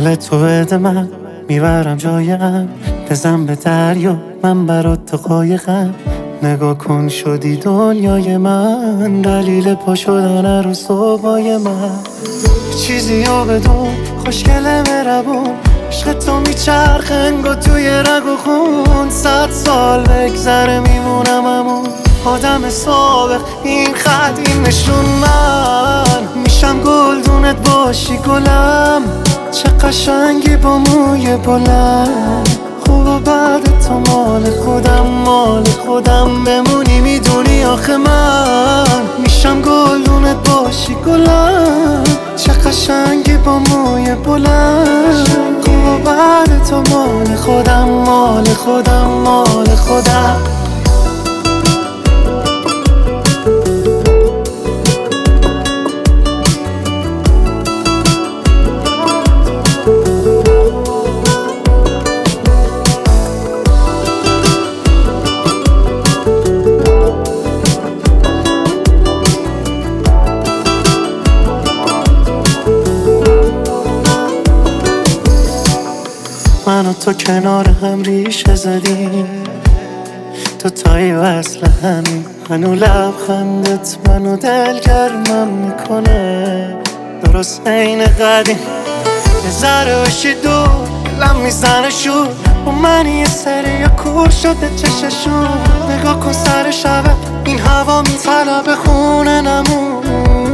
دل تو بده من میبرم جایم، بزن به دریا من برات تو قایقم. نگاه کن شدی دنیای من، دلیل پا شدن رو صبحای من. چیزی رو بدون خوشگله مربون، عشق تو میچرخه انگار توی رگ و خون. 100 سال بگذره میمونم همون آدم سابق. این خط این نشون من میشم گلدونت باشی گلم. چه قشنگی با موی بلند، خوب و بعد تو مال خودم مال خودم. بمونی میدونی آخه من میشم گلدونت باشی گلم. چه قشنگی با موی بلند، خوب و بعد تو مال خودم مال خودم مال خودم. من و تو کنار هم ریشه زدیم، تو تایی وصل همین. منو لبخندت منو دلگرمم میکنه، درست عین قدیم. یه ذره باشی دور دلم میزنه شور، و من یه سری یا کور شده چششون. نگاه کن سر شبه این هوا میطلبه خونه نمون.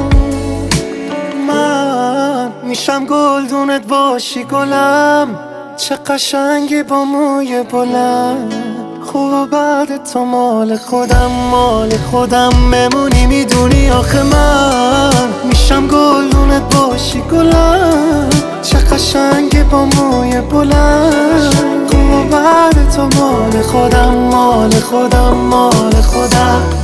من میشم گلدونت باشی گلم. چه قشنگی با موی بلند، خوب و بعد تو مال خودم مال خودم. بمونی میدونی آخه من میشم گلدونت باشی گلم. چه قشنگی با موی بلند، خوب و بعد تو مال خودم مال خودم مال خودم.